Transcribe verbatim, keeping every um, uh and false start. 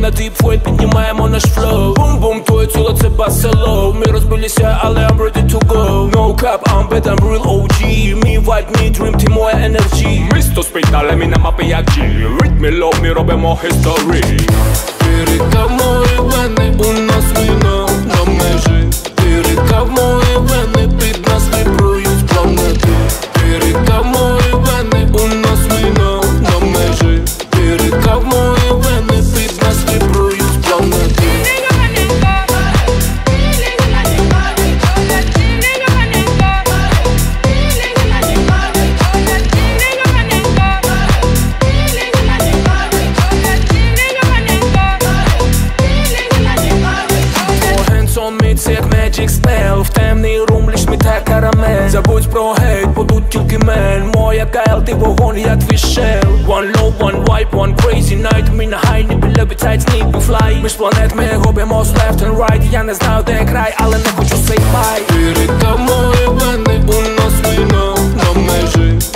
на діпфойт, піднімаємо наш флоу. Бум-бум, твоє тіло це басело. Ми розбилися, але I'm ready to go. No cap, I'm bad, I'm real о джі. Мій вайб, мій дрім, ти моя енерджі. Місто спить, але ми на мапі як G. Ритмі лов, ми робимо history. Ти в мої вени, у нас війна на межі. Ти в мої вени, під нас вибрують планети. Ти в мої вени, у нас війна на межі. Ти в мої вени, під нас вибрують планети. Це як magic spell. В темний рум лиш міта карамель. Забудь про гейт, бо тут тільки мен. Моя кайл, ти вогонь, я твій шел. One low, one wipe, one crazy night. Ми на хай, ніби лебедять, ніби fly. Між планет ми губимо з left and right. Я не знаю, де край, але не хочу say bye. Ти ріка мої вени, у нас війна на межі.